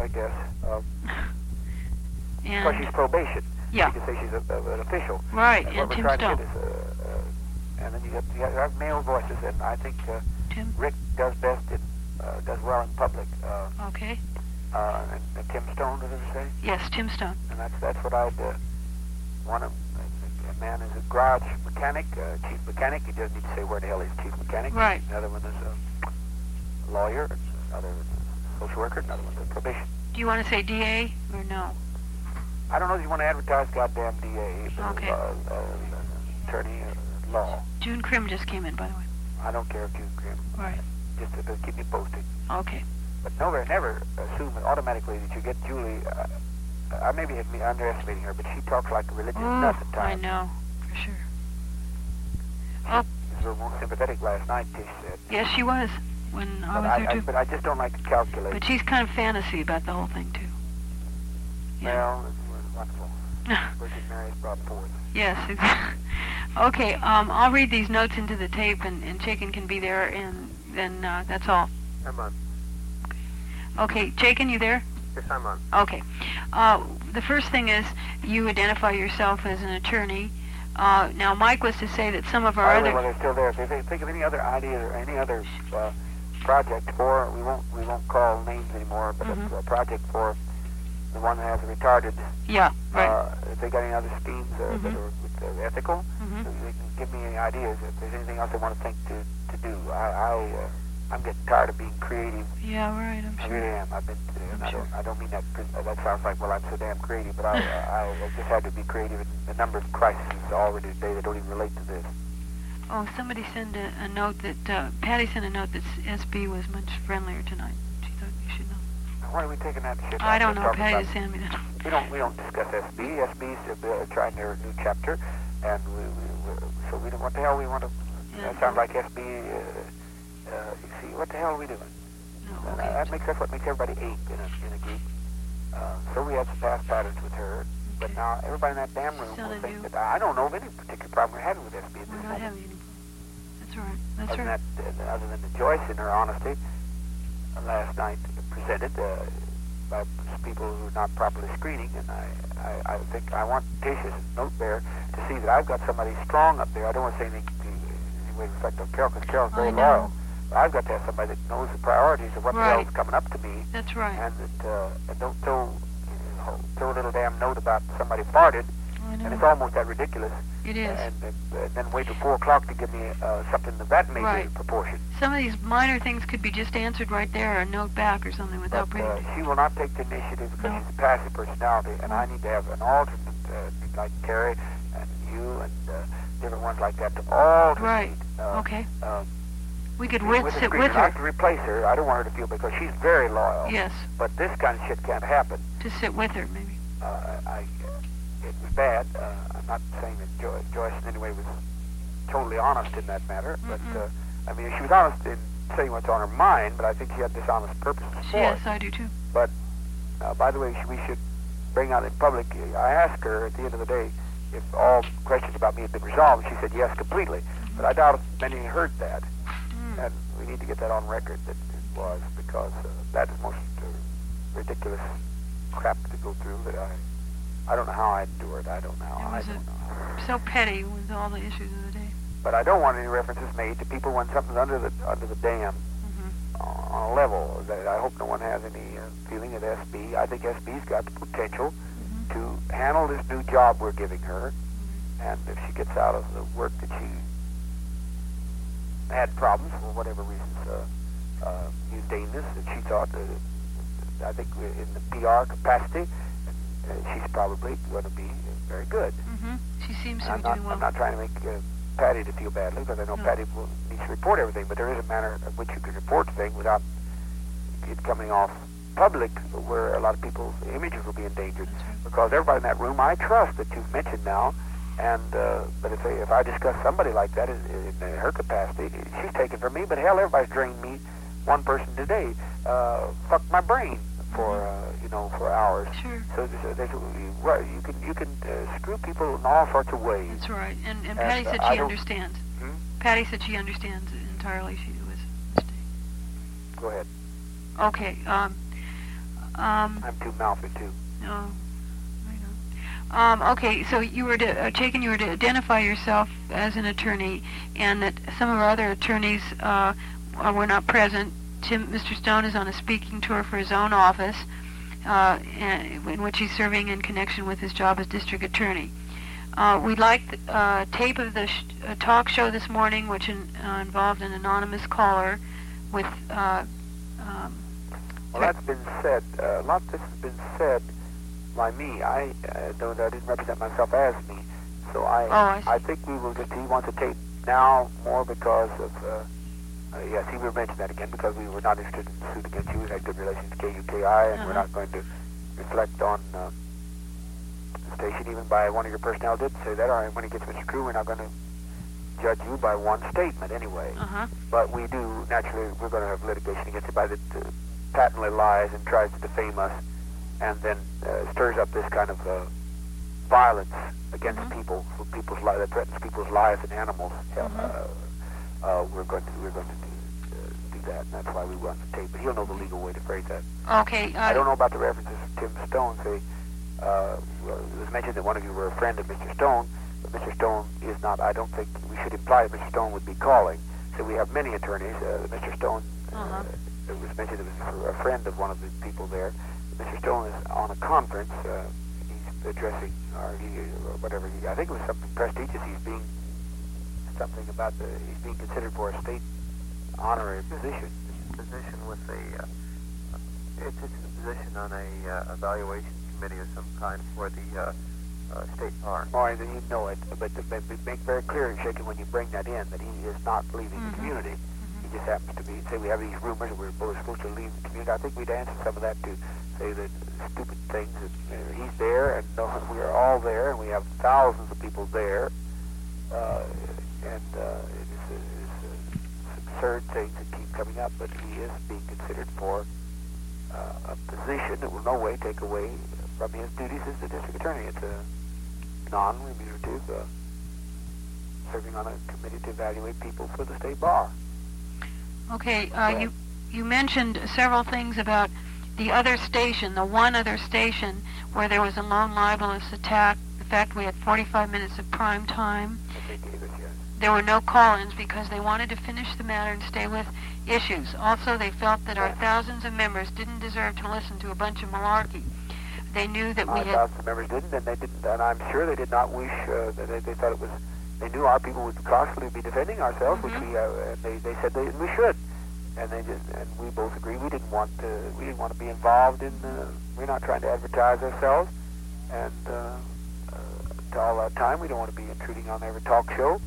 guess. And Because she's probation. yeah. You could say she's an official. Right, And and what we're Tim trying Stone. to get is, and then you have male voices, and I think Tim. Rick does best does well in public. Okay. And Tim Stone, did it say? Yes, Tim Stone. And that's what I'd want him. A man is a garage mechanic, chief mechanic. He doesn't need to say where the hell he's chief mechanic. Right. Another one is a lawyer. Another social worker. Another one's a probation. Do you want to say DA or no? I don't know if you want to advertise goddamn DA, but Okay. attorney law. June Krim just came in, by the way. I don't care if you can. Right. Just to keep me posted. Okay. But never assume automatically that you get Julie. I maybe have me underestimating her, but she talks like a religious nut at I times. know, for sure. She Oh, was a little more sympathetic last night, Tish said. yes, she was when I was there too. But I just don't like to calculate. But she's kind of fantasy about the whole thing too. Yeah. Well, it was wonderful. Virgin Mary's brought forth. Yes. Exactly. Okay. I'll read these notes into the tape, and Chaikin can be there, and then that's all. I'm on. Okay, Chaikin, you there? Yes, I'm on. Okay. The first thing is you identify yourself as an attorney. Now, Mike was to say that some of our By the way, other... while they're still there, if they think of any other ideas or any other project for, we won't call names anymore, but a project for the one that has a retarded. Yeah, right. If they got any other schemes that are ethical, they can give me any ideas. If there's anything else they want to think to do, I'm getting tired of being creative. Yeah, right. I'm I sure. really am. I've been. sure. I don't mean that. That sounds like, well, I'm so damn creative, but I just had to be creative in a number of crises already today that don't even relate to this. Oh, somebody sent a note that Patty sent a note that SB was much friendlier tonight. She thought you should know. Why are we taking that shit? I don't know. Talking Patty about- just sent me that. We don't discuss SB. SB's trying their new chapter, and so we don't. What the hell we want to? Yeah. That sounds like SB. You see, what the hell are we doing? No, okay. That's what makes everybody ache in a group. So we had some past patterns with her, but Okay. now everybody in that damn room Son will of think you. that I don't know of any particular problem we're having with SB at this We're not moment. having any. That's right. That's Other right. than that, other than the Joyce in her honesty last night presented by people who are not properly screening, and I think I want Tish's note there to see that I've got somebody strong up there. I don't want to say anything to any way reflect on Carol, because Carol's very I know. loyal. But I've got to have somebody that knows the priorities of what the Right. hell's coming up to me, That's right. and that and don't throw a little damn note about somebody farted, I and it's know. almost that ridiculous. It is. And then wait till 4 o'clock to give me something of that major Right. proportion. Some of these minor things could be just answered right there, or a note back or something without But bringing. she will not take the initiative because No. she's a passive personality, and I need to have an alternate, like Terry and you and different ones like that to alternate. Right. Okay. We could With a sit screener. with I her. can replace her. I don't want her to feel because she's very loyal. Yes. But this kind of shit can't happen. To sit with her, maybe. It was bad. I'm not saying that Joyce in any way was totally honest in that matter, but I mean, she was honest in saying what's on her mind, but I think she had dishonest purposes for it. Yes, I do too. But, by the way, we should bring out in public, I asked her at the end of the day if all questions about me had been resolved. She said yes, completely. But I doubt if many heard that. And we need to get that on record that it was, because that is most ridiculous crap to go through that I don't know how I endured. I don't know. I don't know. So petty with all the issues of the day. But I don't want any references made to people when something's under the dam on a level that I hope no one has any feeling of SB. I think SB's got the potential to handle this new job we're giving her, and if she gets out of the work that she had problems for whatever reasons, mundaneness that she thought, I think in the PR capacity, she's probably going to be very good. She seems to I'm be doing well. not trying to make Patty to feel badly, because I know Patty needs to report everything, but there is a manner in which you can report things without it coming off public, where a lot of people's images will be endangered. Because everybody in that room I trust that you've mentioned now, and but if I discuss somebody like that in her capacity, she's taken from me, but hell, everybody's drained me one person today. Fucked my brain for for hours. Sure. So you can screw people in all sorts of ways. That's right. And Patty said she understands. Patty said she understands entirely. She was a mistake. Go ahead. Okay. I'm too mouthy too. No, I know. Okay, so you were to identify yourself as an attorney, and that some of our other attorneys were not present. Mr. Stone is on a speaking tour for his own office, in which he's serving in connection with his job as district attorney. We'd like tape of the talk show this morning, which involved an anonymous caller with... well, that's been said. A lot of this has been said by me. I didn't represent myself as me. So I think we will just... He wants to tape now more because of... yes, he will mention that again, because we were not interested in the suit against you. We had good relations with KUKI, and we're not going to reflect on... the station, even by one of your personnel did say that. All right, when he gets Mr. Crew, we're not going to judge you by one statement anyway. But we do, naturally, we're going to have litigation against anybody that patently lies and tries to defame us, and then stirs up this kind of violence against people, for people's lives, that threatens people's lives and animals. We're going to do that, and that's why we want the tape. But he'll know the legal way to phrase that. Okay. I don't know about the references to Tim Stone. Say, it was mentioned that one of you were a friend of Mr. Stone, but Mr. Stone is not. I don't think we should imply that Mr. Stone would be calling. So we have many attorneys. Mr. Stone, it was mentioned it was a friend of one of the people there. Mr. Stone is on a conference. He's addressing, or whatever. I think it was something prestigious. He's being considered for a state honorary position. Position with it's a position on a evaluation committee of some kind for the state bar. Or then you know it, but make very clear, Shaken, when you bring that in, that he is not leaving the community. He just happens to be. Say we have these rumors that we're both supposed to leave the community. I think we'd answer some of that to say that stupid things. That, he's there, and we are all there, and we have thousands of people there, and it's absurd things that keep coming up. But he is being considered for a position that will no way take away from his duties as the district attorney. It's a non-remunerative, serving on a committee to evaluate people for the state bar. Okay, you mentioned several things about the other station, the one other station where there was a lone libelous attack. The fact we had 45 minutes of prime time. There were no call-ins because they wanted to finish the matter and stay with issues. Also, they felt that our thousands of members didn't deserve to listen to a bunch of malarkey. They knew that we had... Thousands of members didn't, and they didn't, and I'm sure they did not wish, they thought it was, they knew our people would constantly be defending ourselves, which they said we should. And we both agreed we didn't want to be involved in, we're not trying to advertise ourselves, and to all that time, we don't want to be intruding on every talk show.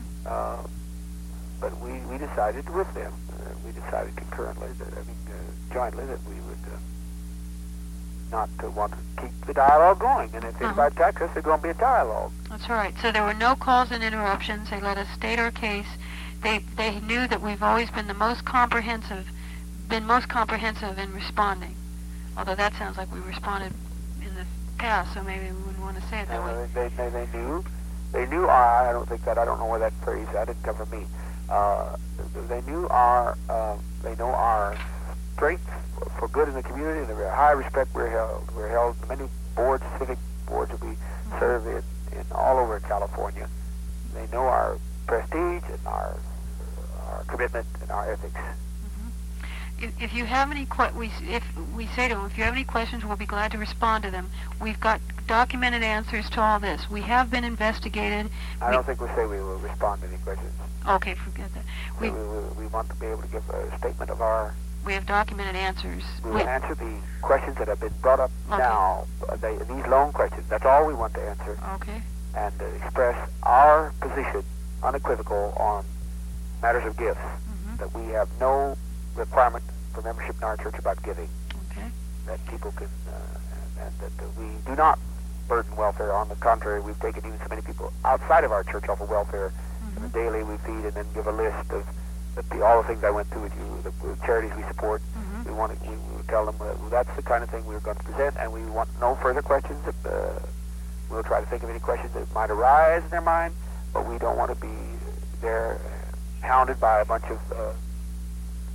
But we decided with them, we decided concurrently, jointly, that we would not want to keep the dialogue going. And if anybody attacks us, there's going to be a dialogue. That's right. So there were no calls and interruptions. They let us state our case. They knew that we've always been most comprehensive in responding. Although that sounds like we responded in the past, so maybe we wouldn't want to say it that way. They knew I don't think that, I don't know where that phrase, that didn't come from me. They know our strength for good in the community, and the high respect we're held. We're held in many boards, civic boards that we serve in all over California. They know our prestige and our commitment and our ethics. If you have any we say to them, if you have any questions, we'll be glad to respond to them. We've got documented answers to all this. We have been investigated. I don't think we say we will respond to any questions. Okay, forget that. We want to be able to give a statement of our... We have documented answers. We will answer the questions that have been brought up now. These long questions. That's all we want to answer. Okay. And express our position, unequivocal, on matters of gifts. That we have no requirement for membership in our church about giving. Okay. That people can, and that we do not burden welfare. On the contrary, we've taken even so many people outside of our church off of welfare. Daily we feed and then give a list of all the things I went through with you, the charities we support. We tell them that's the kind of thing we're going to present, and we want no further questions. We'll try to think of any questions that might arise in their mind, but we don't want to be there hounded by a bunch of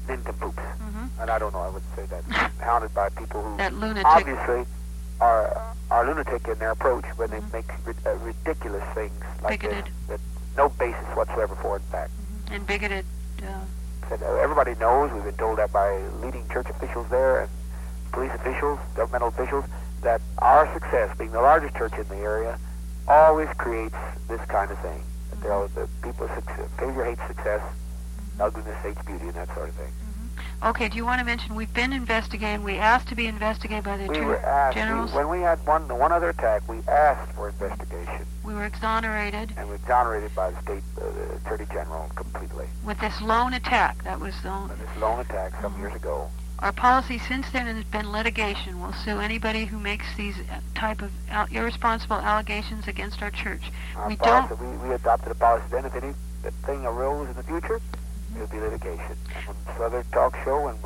nincompoops. Mm-hmm. And I don't know, I would say that. Hounded by people who That lunatic. obviously are lunatic in their approach when they make ridiculous things like Bigoted. this, that no basis whatsoever for, in fact. Mm-hmm. And bigoted. Said, everybody knows, we've been told that by leading church officials there and police officials, governmental officials, that our success, being the largest church in the area, always creates this kind of thing. That there are the people, failure hates success, ugliness hates beauty, and that sort of thing. Okay, do you want to mention, we've been investigating, we asked to be investigated by the We Attorney were asked, Generals. when we had one other attack, we asked for investigation, We were exonerated and we were exonerated by the state Attorney General completely. with this lone attack. That was the only... This lone attack some years ago. Our policy since then has been litigation. We'll sue anybody who makes these type of irresponsible allegations against our church. Our We policy, don't... we adopted a policy then, if any thing arose in the future, it would be litigation. And when this other talk show and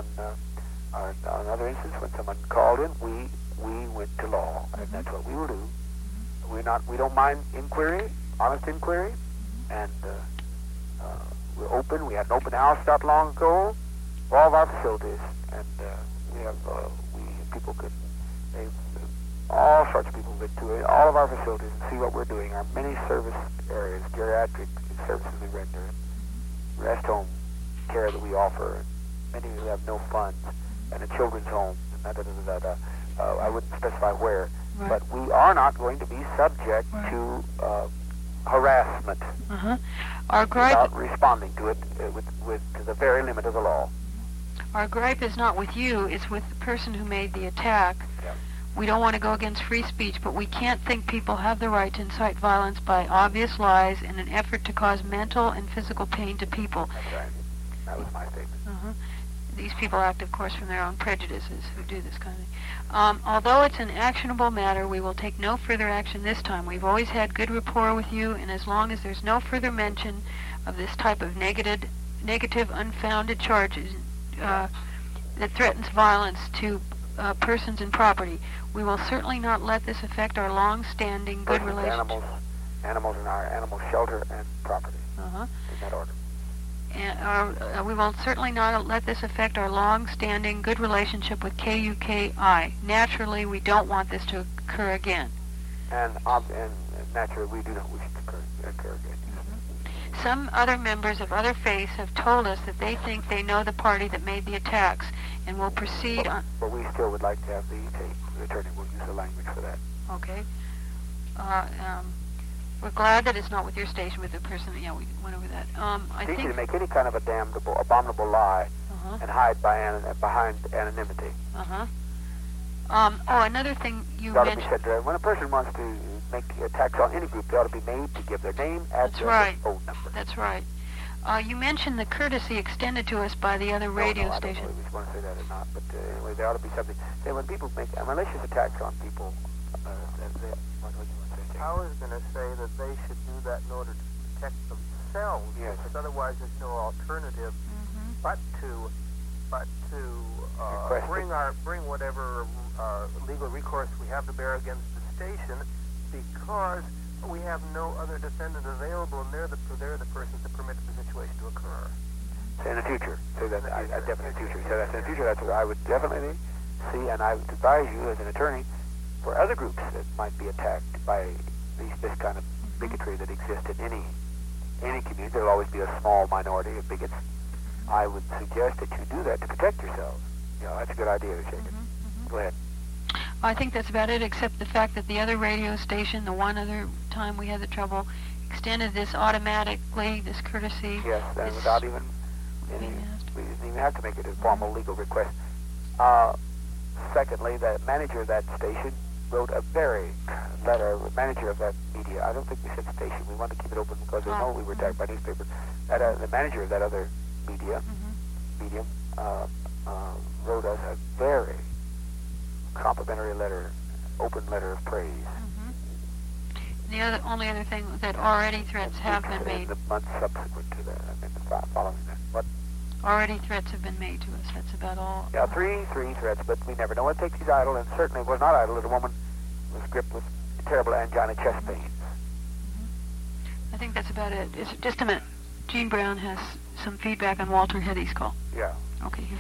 another instance when someone called in, we went to law, and that's what we will do. We don't mind inquiry, honest inquiry, and we're open. We had an open house not long ago for all of our facilities, and we have people could, all sorts of people get to all of our facilities and see what we're doing. Our many service areas, geriatric services we render, rest home care that we offer, and many who have no funds, and a children's home, and I wouldn't specify where, Right. but we are not going to be subject to harassment Our gripe... without responding to it to the very limit of the law. Our gripe is not with you, it's with the person who made the attack. Yeah. We don't want to go against free speech, but we can't think people have the right to incite violence by obvious lies in an effort to cause mental and physical pain to people. That's right. That was my statement. These people act, of course, from their own prejudices who do this kind of thing. Although it's an actionable matter, we will take no further action this time. We've always had good rapport with you, and as long as there's no further mention of this type of negative, unfounded charges that threatens violence to persons and property, we will certainly not let this affect our long-standing good Persons, relationship. animals in our animal shelter and property. In that order. And we will certainly not let this affect our long-standing good relationship with KUKI. Naturally, we don't want this to occur again. And naturally, we do not wish it to occur again. Some other members of other faiths have told us that they think they know the party that made the attacks and will proceed on... But we still would like to have the tape. The attorney will use the language for that. Okay. We're glad that it's not with your station, with the person... Yeah, we went over that. I It's easy think... to make any kind of a damnable, abominable lie and hide behind anonymity. another thing you It ought to be mentioned... said, when a person wants to make attacks on any group, they ought to be made to give their name, address, right. and phone number. That's right. You mentioned the courtesy extended to us by the other radio I station. don't know if we want to say that or not, but anyway, there ought to be something. Say, when people make malicious attacks on people, what do you want to say? I was going to say that they should do that in order to protect themselves, Yes. because otherwise there's no alternative but to bring whatever legal recourse we have to bear against the station, because we have no other defendant available, and they're the persons that permit the situation to occur. Say in the future. Say that. I definitely future. So that's in the future. That's what I would definitely see, and I would advise you as an attorney for other groups that might be attacked by this kind of bigotry that exists in any community. There will always be a small minority of bigots. I would suggest that you do that to protect yourselves. You know, that's a good idea, Shaken. Go ahead. I think that's about it, except the fact that the other radio station, the one other time we had the trouble, extended this automatically, this courtesy. Yes, and this without even any, we didn't even have to make it a formal legal request. Secondly, the manager of that station wrote a manager of that media. I don't think we said station. We wanted to keep it open because they know we were attacked by newspapers. The manager of that other medium wrote us a very complimentary letter, open letter of praise. The only other thing that already threats have been made. In the months subsequent to that, following that. What? Already threats have been made to us. That's about all. Yeah, three threats, but we never know what takes these idle, and certainly it was not idle that a woman was gripped with terrible angina chest pains. I think that's about it. Just a minute. Gene Brown has some feedback on Walter Heddy's call. Yeah. Okay, here.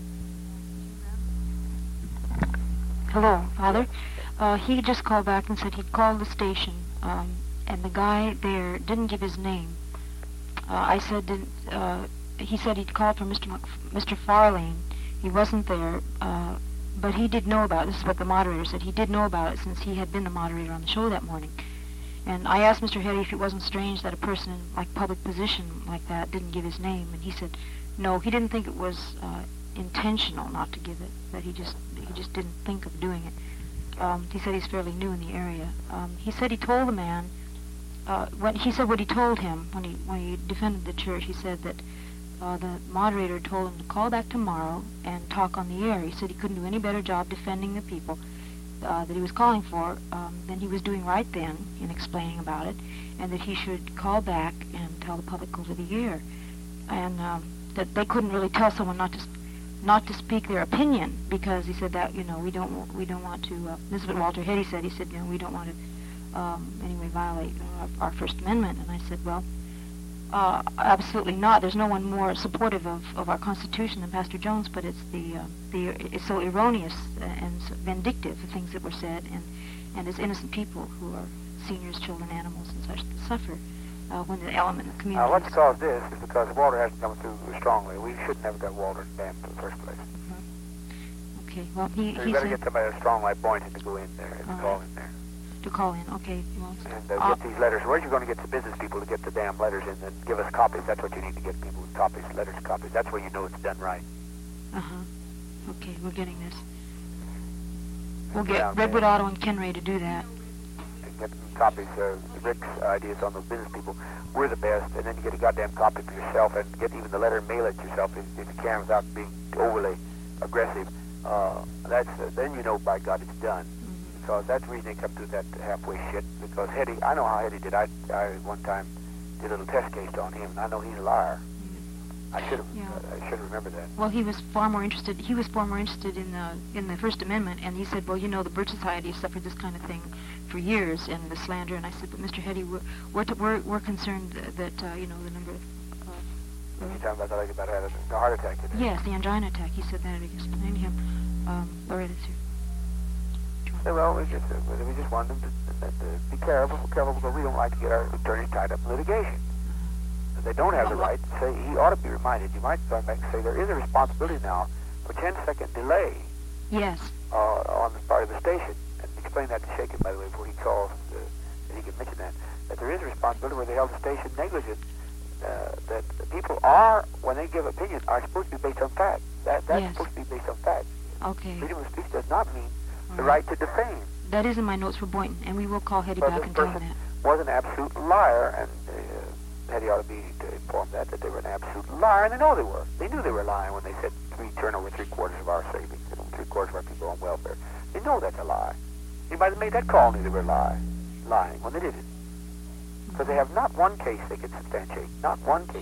Hello, Father. He just called back and said he'd called the station, and the guy there didn't give his name. I said, he said he'd called for Mr. Farlane. He wasn't there, but he did know about it. This is what the moderator said. He did know about it since he had been the moderator on the show that morning. And I asked Mr. Heddy if it wasn't strange that a person in like public position like that didn't give his name, and he said no, he didn't think it was intentional not to give it, that he just didn't think of doing it. He said he's fairly new in the area. He said he told the man, what he told him when he defended the church, he said that the moderator told him to call back tomorrow and talk on the air. He said he couldn't do any better job defending the people that he was calling for than he was doing right then in explaining about it, and that he should call back and tell the public over the air, and that they couldn't really tell someone not to speak their opinion, because he said that, we don't want to, this is what Walter Heddy said, he said, we don't want to anyway violate our First Amendment. And I said, well, absolutely not. There's no one more supportive of our Constitution than Pastor Jones, but it's it's so erroneous and so vindictive, the things that were said, and it's innocent people who are seniors, children, animals, and such that suffer when the element of community. What's caused this is because Walter hasn't come through strongly. We should never got Walter damned in the first place. Mm-hmm. Okay, well, so you better get somebody a strong like Boynton to go in there and call in there. To call in, okay. Well, and get these letters. Where's you going to get the business people to get the damn letters in and give us copies? That's what you need to get people with copies, letters, copies. That's where you know it's done right. Okay, we're getting this. We'll get Redwood Auto and Kenray to do that. And get copies. Rick's ideas on those business people. We're the best, and then you get a goddamn copy for yourself, and get even the letter and mail it yourself if you can without being overly aggressive. Then you know, by God, it's done. Because that's the reason they come through that halfway shit. Because Heddy, I know how Heddy did. I one time did a little test case on him, and I know he's a liar. I should have remembered that. Well, he was far more interested. He was far more interested in the First Amendment, and he said, well, the Birch Society has suffered this kind of thing for years, and the slander. And I said, but Mr. Heddy, we're concerned that the number of. You're talking about that, like about had a heart attack. Yes, the angina attack. He said that. I explained to him. Loretta, it's here. Well, we just want them to be careful because we don't like to get our attorneys tied up in litigation. If they don't have the right, say he ought to be reminded. You might go back and say there is a responsibility now for 10-second delay. Yes. On the part of the station, and explain that to Shaken, by the way, before he calls, that he can mention that there is a responsibility where they held the station negligent. That people are, when they give opinion, are supposed to be based on fact. That's supposed to be based on fact. Okay. Freedom of speech does not mean the right to defame. That is in my notes for Boynton, and we will call Heddy back and tell him that. This person was an absolute liar, and Heddy ought to be informed that they were an absolute liar, and they know they were. They knew they were lying when they said we turn over 3/4 of our savings, 3/4 of our people on welfare. They know that's a lie. Anybody that made that call knew they were lying when they did it. Because they have not one case they could substantiate. Not one case.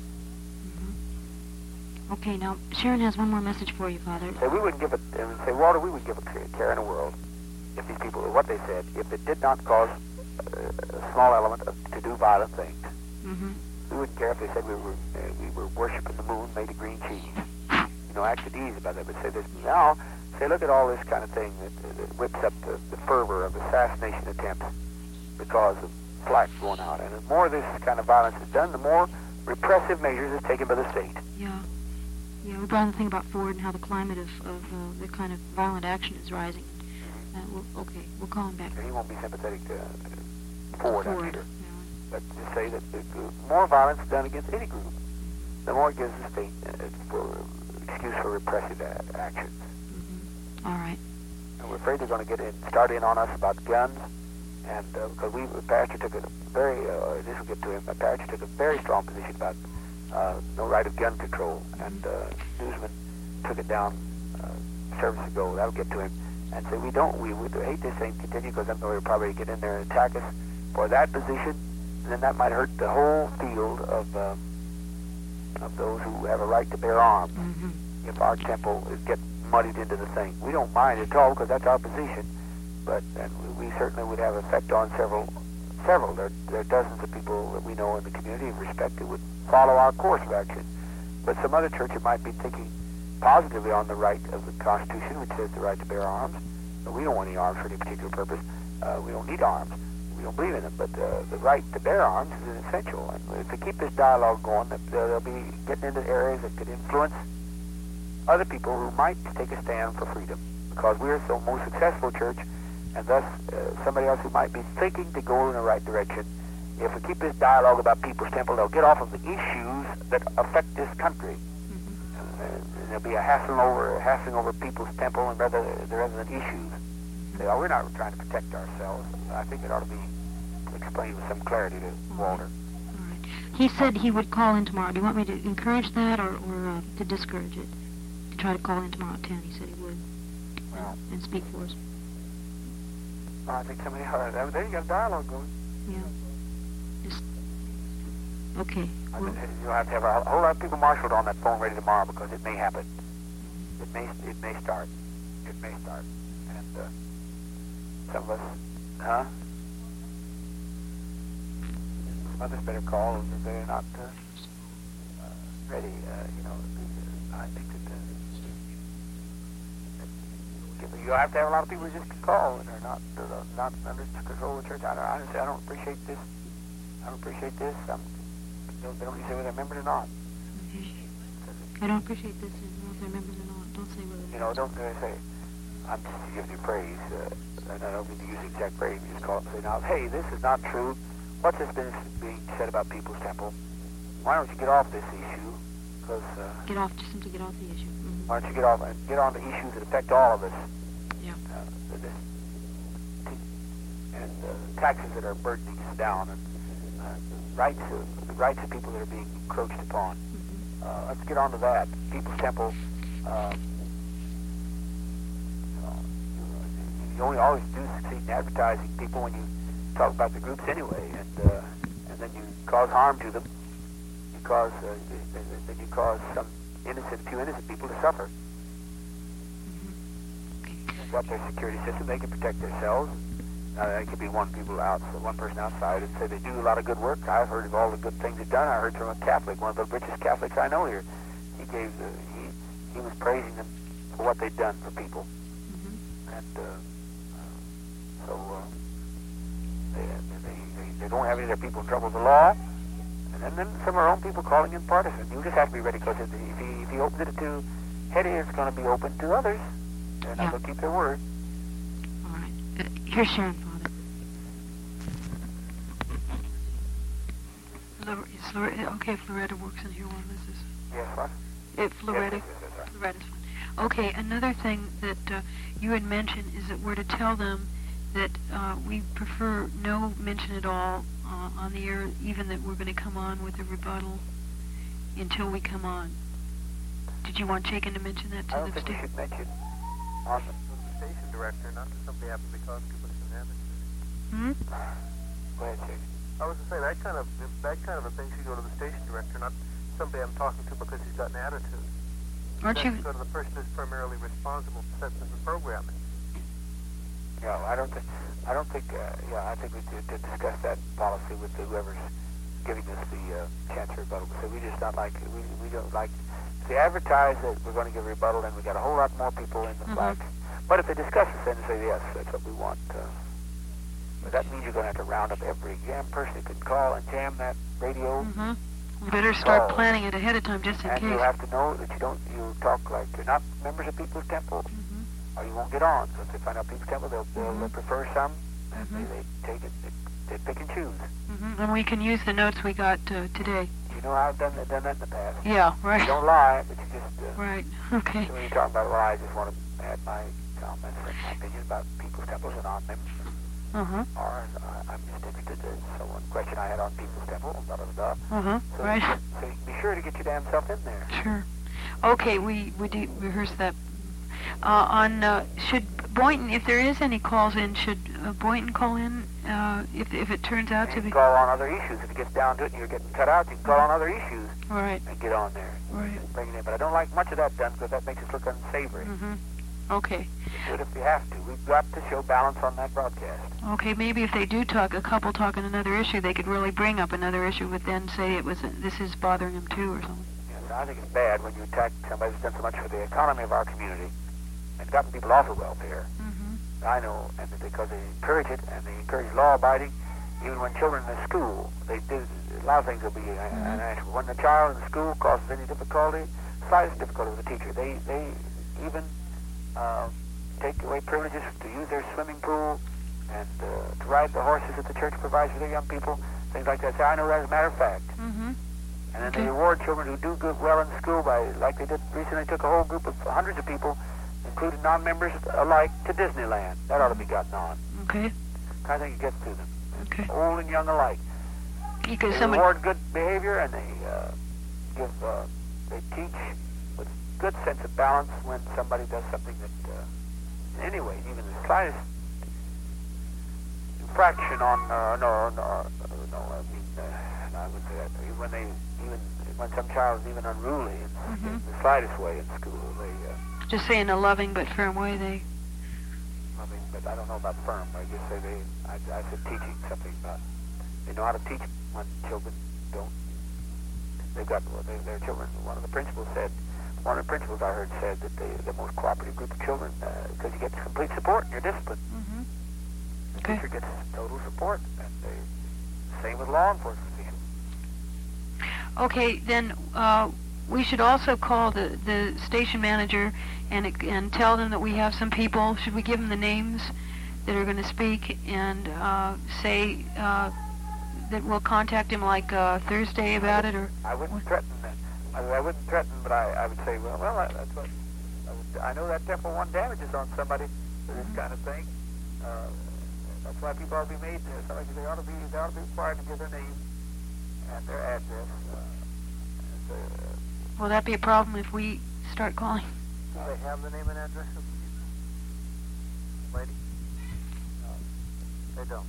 Okay, now, Sharon has one more message for you, Father. Walter, we would give a care in the world if these people, what they said, if it did not cause a small element to do violent things. We wouldn't care if they said we were worshiping the moon made of green cheese. Act at ease about that, but say this. Now, look at all this kind of thing that whips up the fervor of assassination attempts because of flack going out. And the more this kind of violence is done, the more repressive measures is taken by the state. Yeah, we brought in the thing about Ford and how the climate of the kind of violent action is rising. We'll call him back. He won't be sympathetic to Ford, I'm sure. Yeah. But to say that the more violence is done against any group, the more it gives the state excuse for repressive actions. All right. And we're afraid they're going to start in on us about guns, and because the pastor took a very strong position about no right of gun control, and Newsman took it down service ago. That'll get to him, and say we would hate this thing continue because then they'll probably get in there and attack us for that position, and then that might hurt the whole field of those who have a right to bear arms. If our temple gets muddied into the thing, we don't mind at all because that's our position, and we certainly would have effect on several several. There are dozens of people that we know in the community of respect that would follow our course of action. But some other church that might be thinking positively on the right of the Constitution, which says the right to bear arms. But we don't want any arms for any particular purpose. We don't need arms. We don't believe in them. But the right to bear arms is essential. And if we keep this dialogue going, they'll be getting into areas that could influence other people who might take a stand for freedom. Because we're the most successful church, and thus somebody else who might be thinking to go in the right direction. If we keep this dialogue about People's Temple, they'll get off of the issues that affect this country. And there'll be a hassling over People's Temple and rather than issues. Say, oh, we're not trying to protect ourselves. I think it ought to be explained with some clarity to Walter. All right. He said he would call in tomorrow. Do you want me to encourage that or to discourage it? To try to call in tomorrow at 10, he said he would. Well, and speak for us. I think somebody, there you got a dialogue going. Yeah. Just, okay. Well, you'll have to have a whole lot of people marshaled on that phone ready tomorrow because it may happen. It may start. It may start. And some of us, some others better call if they're not ready. I think that you'll have to have a lot of people who just call and are not under control of the church. I don't appreciate this. I don't appreciate this. They don't say whether they're members or not. I don't appreciate this, if they're members or not. Don't say whether they're don't say, I'm just giving you praise. And I don't mean to use the exact praise. You just call up and say, now, hey, this is not true. What's this been being said about People's Temple? Why don't you get off this issue? Because just simply get off the issue. Mm-hmm. Why don't you get on the issues that affect all of us? Yeah. And taxes that are burdening us down, and the rights of people that are being encroached upon. Mm-hmm. Let's get on to that. People's Temple. You only always do succeed in advertising people when you talk about the groups anyway, and then you cause harm to them. Then you cause some few innocent people to suffer. They've got their security system; they can protect themselves. There could be one person outside, and say they do a lot of good work. I've heard of all the good things they've done. I heard from a Catholic, one of the richest Catholics I know here. He was praising them for what they've done for people, and so they don't have any of their people in trouble with the law. And then some of our own people calling in partisan. You just have to be ready, because if he opens it to Hetty, it's going to be open to others. They're not going to keep their word. All right. Here's Sharon, Father. Okay, if Loretta works in here while this is... Yes, what? If Loretta... Yes. Loretta's fine. Okay, another thing that you had mentioned is that we're to tell them that we prefer no mention at all on the air, even that we're going to come on with a rebuttal until we come on. Did you want Chaikin to mention that to I don't the think we should mention on the Station director, not to somebody happen to be causing people to have it. Go ahead, Chaikin. I was to say that kind of a thing should go to the station director, not somebody I'm talking to because he's got an attitude. Aren't that you? should go to the person who's primarily responsible for sets of programming. No, I don't think. I think we did discuss that policy with whoever's giving us the chance for rebuttal. So we just not like we don't like. If they advertise that we're going to give a rebuttal, then we got a whole lot more people in the flag. But if they discuss it, then say yes, that's what we want. But that means you're going to have to round up every damn person who can call and jam that radio. We better start planning it ahead of time, just in case. And you have to know that you talk like you're not members of People's Temple, or you won't get on. So if they find out People's Temple, they'll prefer some, and they take it. They pick and choose. And we can use the notes we got today. You know how I've done that in the past. Yeah, right. You don't lie, but you just... right, okay. So when you talk about lies, I just want to add my comments and my opinion about People's Temples and on them. Or I'm just interested in one question I had on People's Temple, blah, blah, blah. So, right. So you can be sure to get your damn self in there. Sure. Okay, we rehearse that. Should Boynton, if there is any calls in, should Boynton call in if it turns out to be... You can call on other issues. If it gets down to it and you're getting cut out, you can call on other issues. Right. And get on there. Right. And bring it in. But I don't like much of that done because that makes us look unsavory. Okay. Do it if you have to. We've got to show balance on that broadcast. Okay, maybe if they do talk, a couple talk on another issue, they could really bring up another issue, but then say this is bothering them too, or something. Yes, I think it's bad when you attack somebody who's done so much for the economy of our community and gotten people off of welfare. Mm-hmm. I know, and because they encourage it, and they encourage law-abiding, even when children in the school, they do, a lot of things will be unanswerable. When the child in the school causes any difficulty, slightest difficulty with the teacher, they even take away privileges to use their swimming pool and to ride the horses that the church provides for their young people, things like that. So I know that as a matter of fact. Mm-hmm. And then they reward children who do good well in school by, like they did recently, took a whole group of hundreds of people, including non-members alike, to Disneyland. That ought to be gotten on. Okay. I think it gets to them, Okay. old and young alike. Because They reward good behavior, and they they teach with good sense of balance when somebody does something that, anyway, even the slightest infraction on, I would say that even when some child is even unruly in the slightest way in school, they just say in a loving but firm way, but I don't know about firm. I just say I said teaching something about, they know how to teach when children don't. They've got their children. One of the principals I heard said that they're the most cooperative group of children because you get complete support in your discipline. Mm-hmm. The Okay. teacher gets total support, and same with law enforcement officials. Okay, then we should also call the station manager and tell them that we have some people. Should we give them the names that are going to speak and say that we'll contact him like Thursday about it? Or I wouldn't threaten that. I wouldn't threaten, but I would say, well, that's what I know that Temple One damages on somebody for this kind of thing. That's why people ought to be made. They ought to be required to give their name and their address. will that be a problem if we start calling? Do they have the name and address of the people? Lady? No, they don't.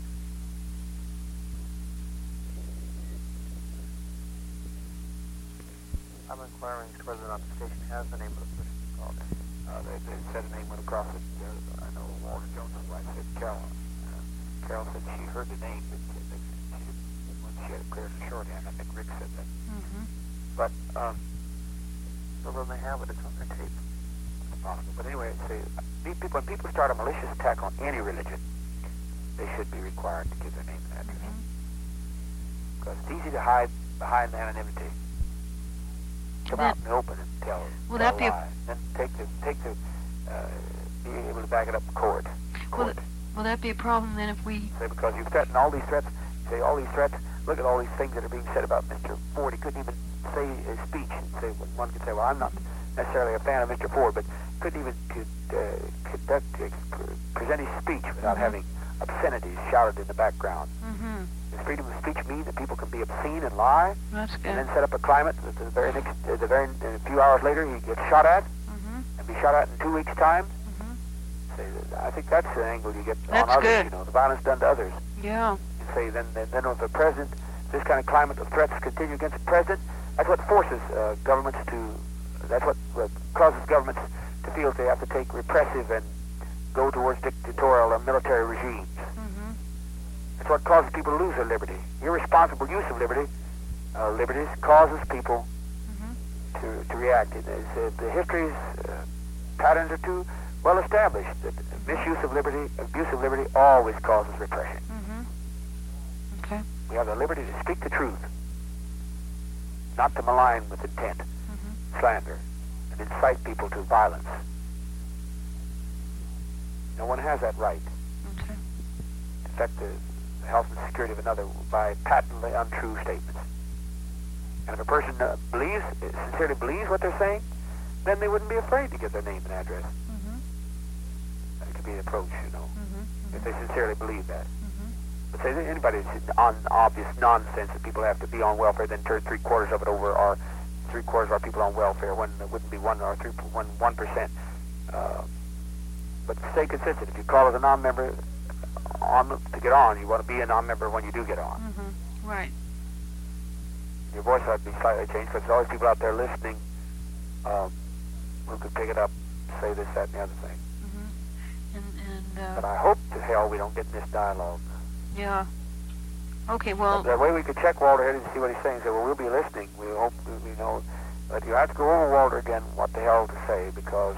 I'm inquiring as to whether or not the station has the name of the person who called in. They said a name went across it. I know Walter Jones' wife said Carol. Carol said she heard the name, but she had it clear in the shorthand. I think Rick said that. Mm-hmm. But So then they have it. It's on their tape. it's possible. But anyway, when people start a malicious attack on any religion, they should be required to give their name and address. Because it's easy to hide behind anonymity. Come out in the open and tell Will a that be lie. Then be able to back it up in court. Will that be a problem then if we? Say, because you've threatened all these threats, look at all these things that are being said about Mr. Ford. He couldn't even say his speech. One could say, well, I'm not necessarily a fan of Mr. Ford, but couldn't even present his speech without having obscenities shouted in the background. Mm-hmm. Does freedom of speech mean that people can be obscene and lie, That's good. and then set up a climate that a few hours later he gets shot at, and be shot at in 2 weeks' time? I think that's the angle you get That's on others. good. You know, the violence done to others. Yeah. You say then if the president, this kind of climate of threats continue against the president, that's what forces governments to. That's what causes governments to feel they have to take repressive and go towards dictatorial or military regimes. That's what causes people to lose their liberty. Irresponsible use of liberties causes people to react. The history's patterns are too well established that misuse of liberty, abuse of liberty, always causes repression. Okay. We have the liberty to speak the truth, not to malign with intent, slander, and incite people to violence. No one has that right Okay. to affect the health and security of another by patently untrue statements. And if a person sincerely believes what they're saying, then they wouldn't be afraid to give their name and address. That could be an approach, if they sincerely believe that. But say that anybody's on obvious nonsense that people have to be on welfare, then turn 3/4 of it over, or 3/4 of our people on welfare when it wouldn't be 1%. But stay consistent. If you call as a non-member to get on, you want to be a non-member when you do get on. Right. Your voice ought to be slightly changed because there's always people out there listening who could pick it up say this, that, and the other thing. And But I hope to hell we don't get in this dialogue. yeah. Okay, well, That way we could check Walter Head and see what he's saying. Say, well, we'll be listening. We hope we know. But you have to go over Walter again what the hell to say, because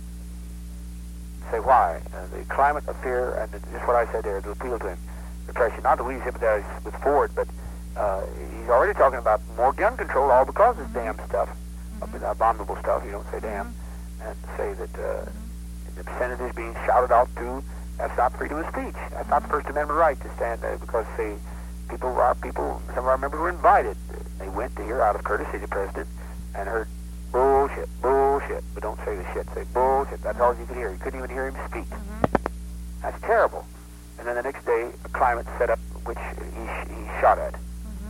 say why. The climate of fear, and just what I said there, to appeal to him. Repression. Not that we sympathize with Ford, but he's already talking about more gun control, all because of this damn stuff, abominable stuff, you don't say damn, and say that the obscenity is being shouted out to. That's not freedom of speech. That's not the First Amendment right to stand there, because, say, some of our members were invited. They went to hear out of courtesy the president and heard bullshit, but don't say the shit, say bullshit. That's all you could hear. You couldn't even hear him speak. That's terrible. And then the next day, a climate set up which he shot at.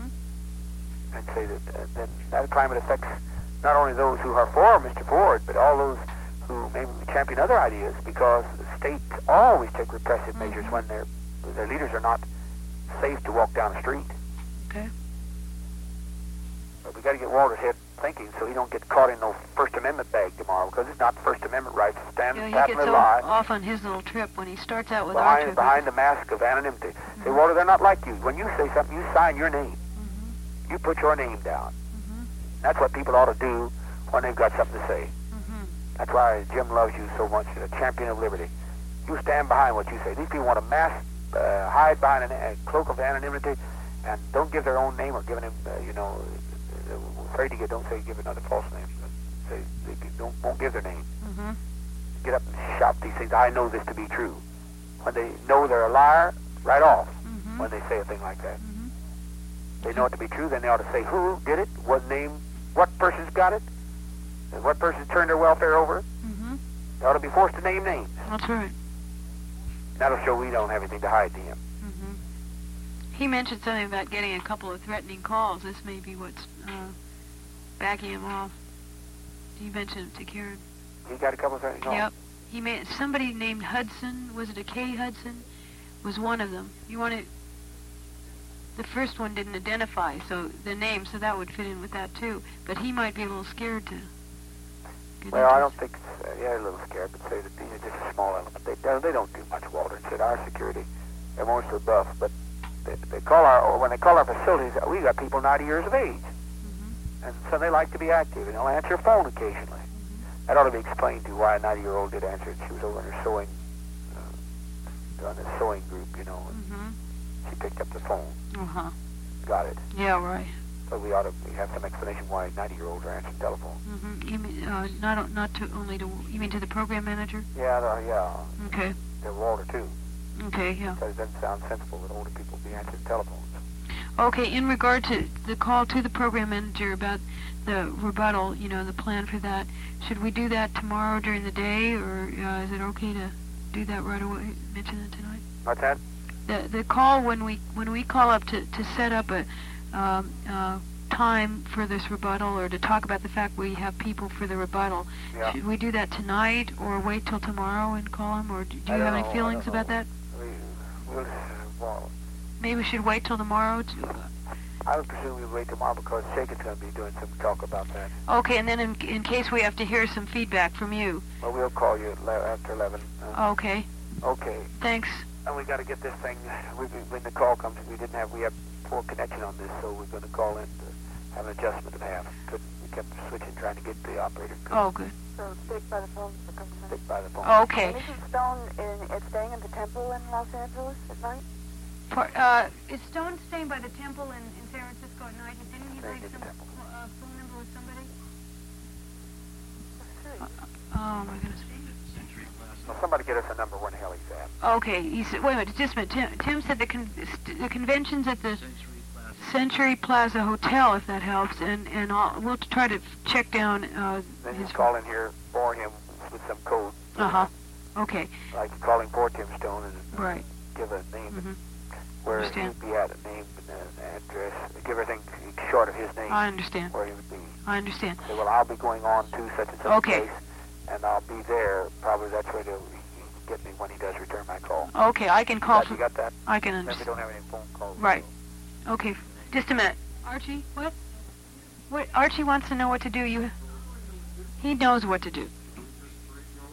And say that then that climate affects not only those who are for Mr. Ford, but all those who maybe champion other ideas, because the states always take repressive measures when their leaders are not safe to walk down the street. okay. But we got to get Walter's head thinking so he don't get caught in no First Amendment bag tomorrow, because it's not the First Amendment right to stand and He patently gets lie off on his little trip when he starts out with our trip. behind the mask of anonymity. Say, Walter, they're not like you. When you say something, you sign your name. You put your name down. That's what people ought to do when they've got something to say. That's why Jim loves you so much, a champion of liberty. You stand behind what you say. These people want to hide behind a cloak of anonymity and don't give their own name or giving him, afraid to give another false name. Say they won't give their name. Get up and shout these things. I know this to be true. When they know they're a liar, right off. When they say a thing like that, they know it to be true. Then they ought to say who did it, what name, what person's got it, and what person's turned their welfare over. They ought to be forced to name names. That's right. That'll show we don't have anything to hide to him. He mentioned something about getting a couple of threatening calls. This may be what's backing him off. He mentioned it to Karen. He got a couple of threatening calls? Yep. He made somebody named Hudson. Was it a K Hudson? Was one of them. You want to? The first one didn't identify, so the name, so that would fit in with that too. But he might be a little scared to. Well, I don't think. A little scared, but say that these are just a small element. They don't do much, Walter. And said our security, they're mostly buff, but when they call our facilities, we got people 90 years of age, and so they like to be active, and they'll answer a phone occasionally. That ought to be explained to why a 90-year-old did answer it. She was over in her sewing, on the sewing group, and she picked up the phone. Got it. Yeah, right. So we have some explanation why 90-year-olds are answering telephones. You mean not to only to you mean to the program manager? Yeah. Okay. To Walter too. Okay, yeah. Because it doesn't sound sensible that older people be answering telephones. Okay, in regard to the call to the program manager about the rebuttal, the plan for that, should we do that tomorrow during the day, or is it okay to do that right away? Mention it tonight. What's that? The call when we call up to set up a time for this rebuttal, or to talk about the fact we have people for the rebuttal. Yeah. Should we do that tonight, or wait till tomorrow and call them, or do you have any feelings about that? Maybe we should wait till tomorrow to. I would presume we'd wait tomorrow because Shakin's going to be doing some talk about that. Okay, and then in case we have to hear some feedback from you. Well, we'll call you after 11. Okay. Okay. Thanks. And we got to get this thing. When the call comes, we have poor connection on this, so we're going to call in to have an adjustment of half. We kept switching, trying to get the operator. Oh, good. So stick by the phone for a couple minutes. Stick by the phone. Okay. Mrs. Stone is staying at the temple in Los Angeles at night? Is Stone staying by the temple in San Francisco at night? Didn't he Staying leave at some the temple. phone number with somebody? Oh, Oh, my goodness. Well, somebody get us a number when the hell he's at. Okay, he said, wait a minute, just a minute. Tim said the convention's at the Century Plaza Hotel, if that helps, and we'll try to check down Then you his... call in here for him with some code. Okay. Like calling for Tim Stone and Right. give a name Mm-hmm. where Understand. he'd be at, a name and an address, give everything short of his name. I understand. Where he would be. I understand. Say, well, I'll be going on to such and such Okay. place, and I'll be there. Probably that's where he'll get me when he does return my call. Okay, I can call... You got that? I can Then we understand. don't have any phone calls. Right. Okay, just a minute. Archie, what? Archie wants to know what to do. He knows what to do.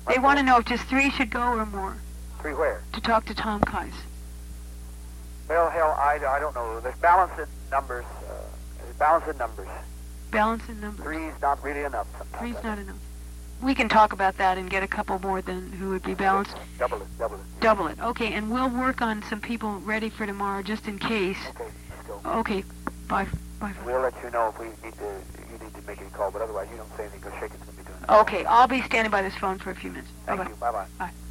They want to know if just 3 should go or more 3 where? to talk to Tom Kais. Well, hell, I don't know. There's balance in numbers. Balance in numbers. Balance in numbers. 3's not really enough sometimes. 3's not enough. We can talk about that and get a couple more then who would be balanced. Double it. Double it. Okay, and we'll work on some people ready for tomorrow just in case. Okay, let's go. Okay, bye. We'll let you know if you need to make any call, but otherwise you don't say anything because Shakin's going to be doing it. Okay, I'll be standing by this phone for a few minutes. Thank Bye-bye. you. Bye-bye. Bye.